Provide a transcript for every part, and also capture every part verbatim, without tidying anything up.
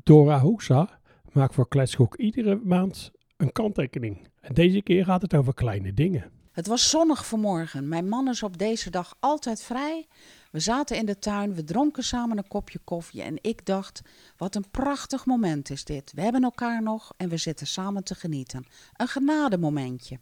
Dora Hoeksa maakt voor Kletskok iedere maand een kanttekening. En deze keer gaat het over kleine dingen. Het was zonnig vanmorgen. Mijn man is op deze dag altijd vrij. We zaten in de tuin, we dronken samen een kopje koffie en ik dacht, wat een prachtig moment is dit. We hebben elkaar nog en we zitten samen te genieten. Een genademomentje.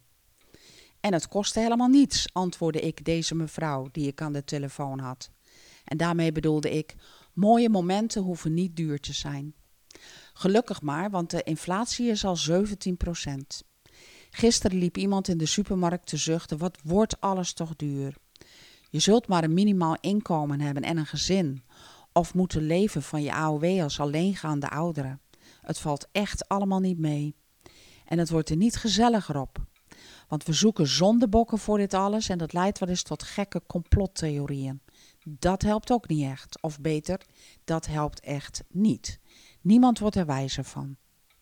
En het kostte helemaal niets, antwoordde ik deze mevrouw die ik aan de telefoon had. En daarmee bedoelde ik, mooie momenten hoeven niet duur te zijn. Gelukkig maar, want de inflatie is al zeventien procent. Gisteren liep iemand in de supermarkt te zuchten, wat wordt alles toch duur. Je zult maar een minimaal inkomen hebben en een gezin. Of moeten leven van je A O W als alleengaande ouderen. Het valt echt allemaal niet mee. En het wordt er niet gezelliger op. Want we zoeken zondebokken voor dit alles en dat leidt wel eens tot gekke complottheorieën. Dat helpt ook niet echt. Of beter, dat helpt echt niet. Niemand wordt er wijzer van.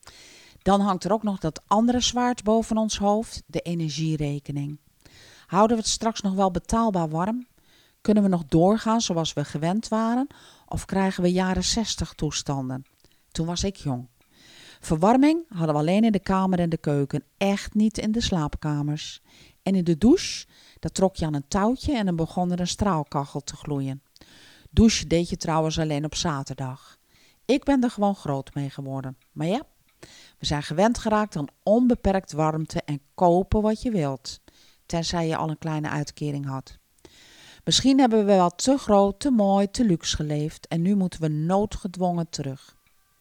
Dan hangt er ook nog dat andere zwaard boven ons hoofd, de energierekening. Houden we het straks nog wel betaalbaar warm? Kunnen we nog doorgaan zoals we gewend waren? Of krijgen we jaren zestig toestanden? Toen was ik jong. Verwarming hadden we alleen in de kamer en de keuken, echt niet in de slaapkamers. En in de douche, daar trok je aan een touwtje en dan begon er een straalkachel te gloeien. Douchen deed je trouwens alleen op zaterdag. Ik ben er gewoon groot mee geworden. Maar ja, we zijn gewend geraakt aan onbeperkt warmte en kopen wat je wilt. Tenzij je al een kleine uitkering had. Misschien hebben we wel te groot, te mooi, te luxe geleefd en nu moeten we noodgedwongen terug.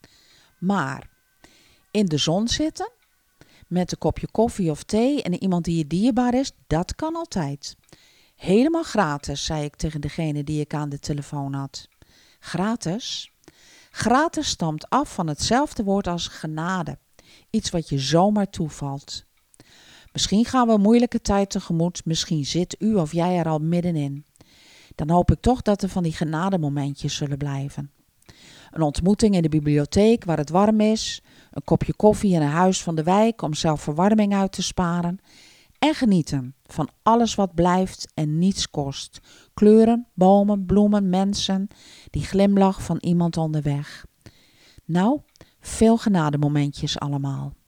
Maar in de zon zitten, met een kopje koffie of thee en iemand die je dierbaar is, dat kan altijd. Helemaal gratis, zei ik tegen degene die ik aan de telefoon had. Gratis? Gratis stamt af van hetzelfde woord als genade. Iets wat je zomaar toevalt. Misschien gaan we een moeilijke tijd tegemoet, misschien zit u of jij er al middenin. Dan hoop ik toch dat er van die genademomentjes zullen blijven. Een ontmoeting in de bibliotheek waar het warm is, een kopje koffie in een huis van de wijk om zelf verwarming uit te sparen. En genieten van alles wat blijft en niets kost. Kleuren, bomen, bloemen, mensen, die glimlach van iemand onderweg. Nou, veel genademomentjes allemaal.